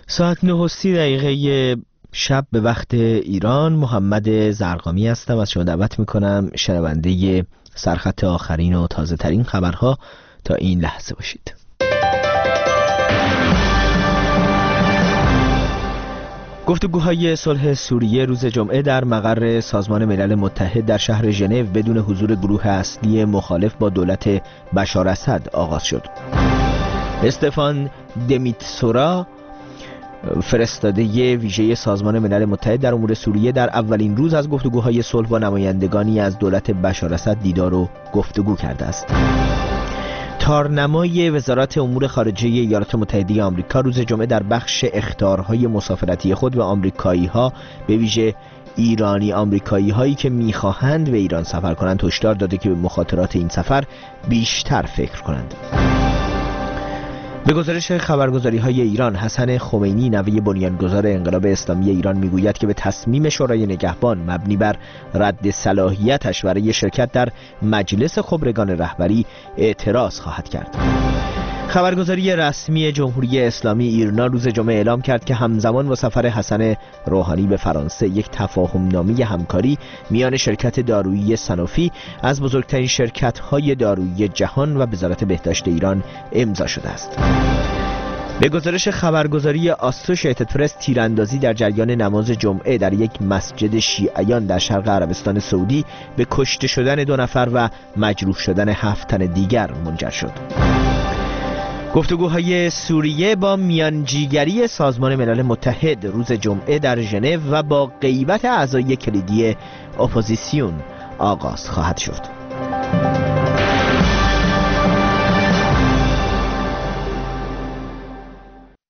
ساعت 9:30 شب به وقت ایران. محمد زرقامی هستم. از شما دعوت میکنم شنونده سرخط آخرین و تازه ترین خبرها تا این لحظه باشید. گفتگوهای صلح سوریه روز جمعه در مقر سازمان ملل متحد در شهر ژنو بدون حضور گروه اصلی مخالف با دولت بشار اسد آغاز شد. استفان دمیتسورا، فرستاده ویژه سازمان ملل متحد در امور سوریه، در اولین روز از گفتگوهای صلح با نمایندگانی از دولت بشار اسد دیدار و گفتگو کرده است. تارنمای وزارت امور خارجه ایالات متحده آمریکا روز جمعه در بخش اخطارهای مسافرتی خود به آمریکایی‌ها، به ویژه ایرانی آمریکایی هایی که می‌خواهند به ایران سفر کنند، هشدار داده که به مخاطرات این سفر بیشتر فکر کنند. به گزارش خبرگزاری‌های ایران، حسن خمینی، نوه بنیانگذار انقلاب اسلامی ایران، میگوید که به تصمیم شورای نگهبان مبنی بر رد صلاحیتش برای شرکت در مجلس خبرگان رهبری اعتراض خواهد کرد. خبرگزاری رسمی جمهوری اسلامی ایرنا روز جمعه اعلام کرد که همزمان با سفر حسن روحانی به فرانسه، یک تفاهم‌نامه همکاری میان شرکت دارویی سنوفی از بزرگترین شرکت‌های دارویی جهان و وزارت بهداشت ایران امضا شده است. به گزارش خبرگزاری آسوشیتد پرس، تیراندازی در جریان نماز جمعه در یک مسجد شیعیان در شرق عربستان سعودی به کشته شدن 2 نفر و مجروح شدن 7 تن دیگر منجر شد. گفتگوهای سوریه با میانجیگری سازمان ملل متحد روز جمعه در ژنو و با غیبت اعضای کلیدی اپوزیسیون آغاز خواهد شد.